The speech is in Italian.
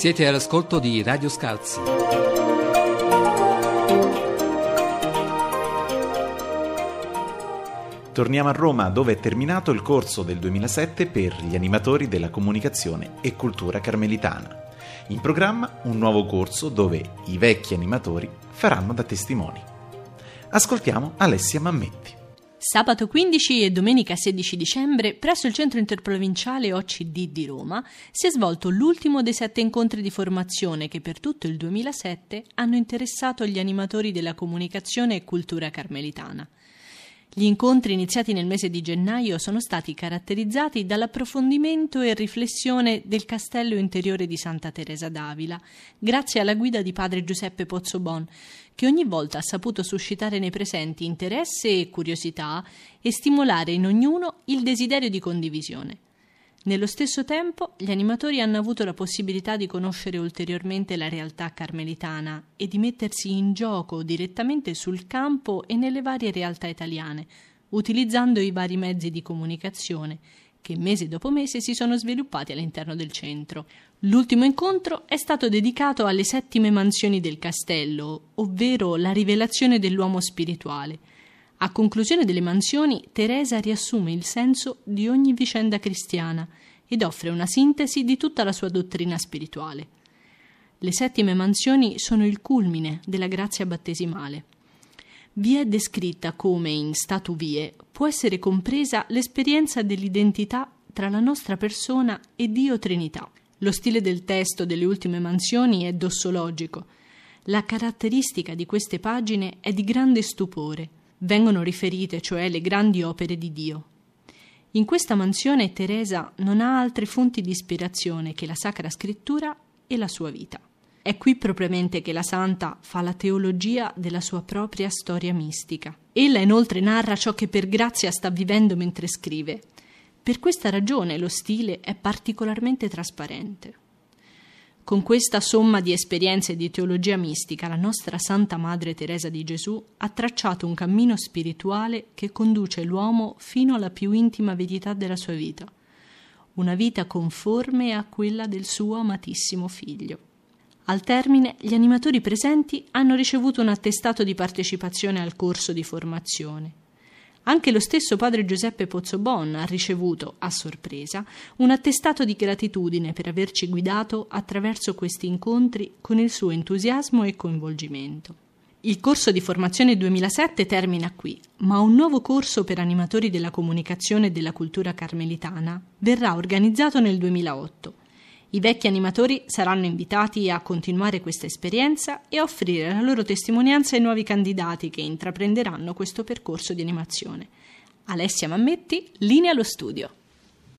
Siete all'ascolto di Radio Scalzi. Torniamo a Roma, dove è terminato il corso del 2007 per gli animatori della comunicazione e cultura carmelitana. In programma un nuovo corso dove i vecchi animatori faranno da testimoni. Ascoltiamo Alessia Mammetti. Sabato 15 e domenica 16 dicembre, presso il Centro Interprovinciale OCD di Roma, si è svolto l'ultimo dei 7 incontri di formazione che per tutto il 2007 hanno interessato gli animatori della comunicazione e cultura carmelitana. Gli incontri iniziati nel mese di gennaio sono stati caratterizzati dall'approfondimento e riflessione del castello interiore di Santa Teresa d'Avila, grazie alla guida di padre Giuseppe Pozzobon, che ogni volta ha saputo suscitare nei presenti interesse e curiosità e stimolare in ognuno il desiderio di condivisione. Nello stesso tempo, gli animatori hanno avuto la possibilità di conoscere ulteriormente la realtà carmelitana e di mettersi in gioco direttamente sul campo e nelle varie realtà italiane, utilizzando i vari mezzi di comunicazione che mese dopo mese si sono sviluppati all'interno del centro. L'ultimo incontro è stato dedicato alle 7 mansioni del castello, ovvero la rivelazione dell'uomo spirituale. A conclusione delle mansioni, Teresa riassume il senso di ogni vicenda cristiana ed offre una sintesi di tutta la sua dottrina spirituale. Le 7 mansioni sono il culmine della grazia battesimale. Vi è descritta come in statu vie può essere compresa l'esperienza dell'identità tra la nostra persona e Dio Trinità. Lo stile del testo delle ultime mansioni è dossologico. La caratteristica di queste pagine è di grande stupore. Vengono riferite, cioè, le grandi opere di Dio. In questa mansione Teresa non ha altre fonti di ispirazione che la Sacra Scrittura e la sua vita. È qui propriamente che la Santa fa la teologia della sua propria storia mistica. Ella inoltre narra ciò che per grazia sta vivendo mentre scrive. Per questa ragione lo stile è particolarmente trasparente. Con questa somma di esperienze di teologia mistica, la nostra Santa Madre Teresa di Gesù ha tracciato un cammino spirituale che conduce l'uomo fino alla più intima verità della sua vita, una vita conforme a quella del suo amatissimo Figlio. Al termine, gli animatori presenti hanno ricevuto un attestato di partecipazione al corso di formazione. Anche lo stesso padre Giuseppe Pozzobon ha ricevuto, a sorpresa, un attestato di gratitudine per averci guidato attraverso questi incontri con il suo entusiasmo e coinvolgimento. Il corso di formazione 2007 termina qui, ma un nuovo corso per animatori della comunicazione e della cultura carmelitana verrà organizzato nel 2008. I vecchi animatori saranno invitati a continuare questa esperienza e a offrire la loro testimonianza ai nuovi candidati che intraprenderanno questo percorso di animazione. Alessia Mammetti, linea allo studio.